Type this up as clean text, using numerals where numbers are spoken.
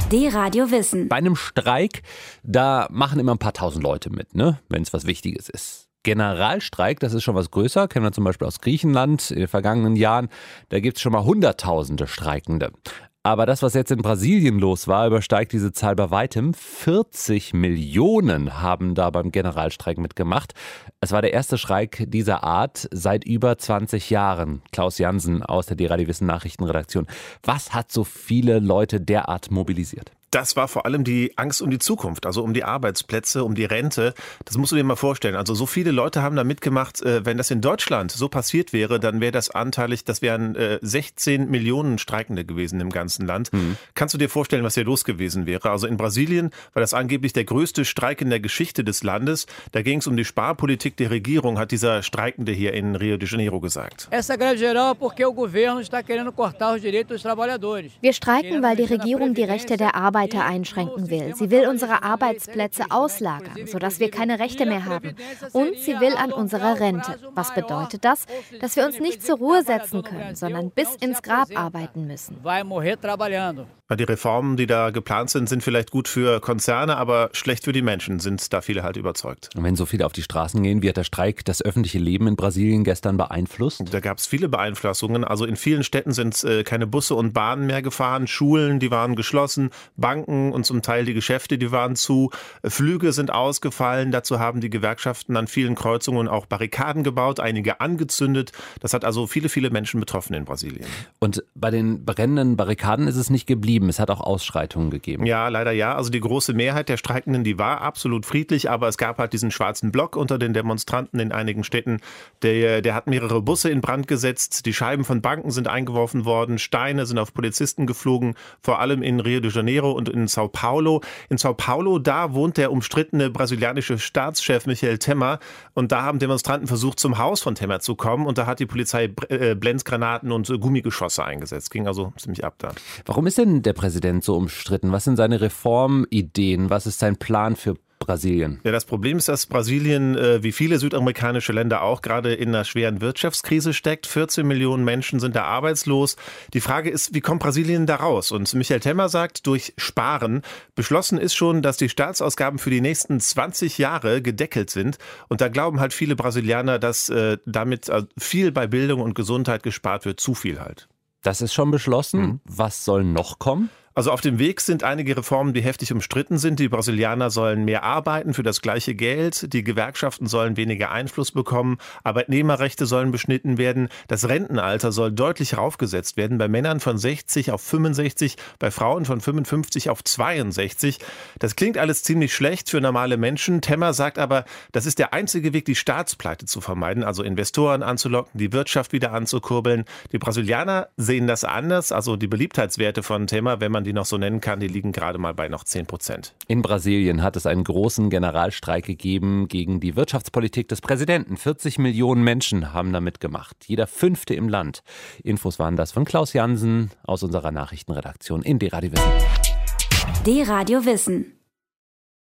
D-Radio Wissen. Bei einem Streik, da machen immer ein paar tausend Leute mit, ne? Wenn es was Wichtiges ist. Generalstreik, das ist schon was größer, kennen wir zum Beispiel aus Griechenland in den vergangenen Jahren. Da gibt es schon mal Hunderttausende Streikende. Aber das, was jetzt in Brasilien los war, übersteigt diese Zahl bei weitem. 40 Millionen haben da beim Generalstreik mitgemacht. Es war der erste Streik dieser Art seit über 20 Jahren. Klaus Jansen aus der D-Radio Wissen Nachrichtenredaktion. Was hat so viele Leute derart mobilisiert? Das war vor allem die Angst um die Zukunft, also um die Arbeitsplätze, um die Rente. Das musst du dir mal vorstellen. Also so viele Leute haben da mitgemacht. Wenn das in Deutschland so passiert wäre, dann wäre das anteilig, das wären 16 Millionen Streikende gewesen im ganzen Land. Kannst du dir vorstellen, was hier los gewesen wäre? Also in Brasilien war das angeblich der größte Streik in der Geschichte des Landes. Da ging es um die Sparpolitik der Regierung, hat dieser Streikende hier in Rio de Janeiro gesagt. Wir streiken, weil die Regierung die Rechte der Arbeiter einschränken will. Sie will unsere Arbeitsplätze auslagern, sodass wir keine Rechte mehr haben. Und sie will an unserer Rente. Was bedeutet das? Dass wir uns nicht zur Ruhe setzen können, sondern bis ins Grab arbeiten müssen. Die Reformen, die da geplant sind vielleicht gut für Konzerne, aber schlecht für die Menschen, sind da viele halt überzeugt. Und wenn so viele auf die Straßen gehen, wie hat der Streik das öffentliche Leben in Brasilien gestern beeinflusst? Da gab es viele Beeinflussungen. Also in vielen Städten sind keine Busse und Bahnen mehr gefahren, Schulen, die waren geschlossen, Banken und zum Teil die Geschäfte, die waren zu, Flüge sind ausgefallen. Dazu haben die Gewerkschaften an vielen Kreuzungen auch Barrikaden gebaut, einige angezündet. Das hat also viele, viele Menschen betroffen in Brasilien. Und bei den brennenden Barrikaden ist es nicht geblieben. Es hat auch Ausschreitungen gegeben. Ja, leider ja. Also die große Mehrheit der Streikenden, die war absolut friedlich, aber es gab halt diesen schwarzen Block unter den Demonstranten in einigen Städten. Der hat mehrere Busse in Brand gesetzt, die Scheiben von Banken sind eingeworfen worden, Steine sind auf Polizisten geflogen, vor allem in Rio de Janeiro und in Sao Paulo. In Sao Paulo, da wohnt der umstrittene brasilianische Staatschef Michel Temer und da haben Demonstranten versucht, zum Haus von Temer zu kommen und da hat die Polizei Blendgranaten und Gummigeschosse eingesetzt. Ging also ziemlich ab da. Warum ist denn der Präsident so umstritten? Was sind seine Reformideen? Was ist sein Plan für Brasilien? Ja, das Problem ist, dass Brasilien, wie viele südamerikanische Länder auch, gerade in einer schweren Wirtschaftskrise steckt. 14 Millionen Menschen sind da arbeitslos. Die Frage ist, wie kommt Brasilien da raus? Und Michel Temer sagt, durch Sparen. Beschlossen ist schon, dass die Staatsausgaben für die nächsten 20 Jahre gedeckelt sind. Und da glauben halt viele Brasilianer, dass damit viel bei Bildung und Gesundheit gespart wird. Zu viel halt. Das ist schon beschlossen. Was soll noch kommen? Also auf dem Weg sind einige Reformen, die heftig umstritten sind. Die Brasilianer sollen mehr arbeiten für das gleiche Geld. Die Gewerkschaften sollen weniger Einfluss bekommen. Arbeitnehmerrechte sollen beschnitten werden. Das Rentenalter soll deutlich raufgesetzt werden. Bei Männern von 60 auf 65, bei Frauen von 55 auf 62. Das klingt alles ziemlich schlecht für normale Menschen. Temer sagt aber, das ist der einzige Weg, die Staatspleite zu vermeiden, also Investoren anzulocken, die Wirtschaft wieder anzukurbeln. Die Brasilianer sehen das anders. Also die Beliebtheitswerte von Temer, wenn man die noch so nennen kann, die liegen gerade mal bei noch 10%. In Brasilien hat es einen großen Generalstreik gegeben gegen die Wirtschaftspolitik des Präsidenten. 40 Millionen Menschen haben da mitgemacht. Jeder 5. im Land. Infos waren das von Klaus Jansen aus unserer Nachrichtenredaktion in D-Radio Wissen. D-Radio Wissen.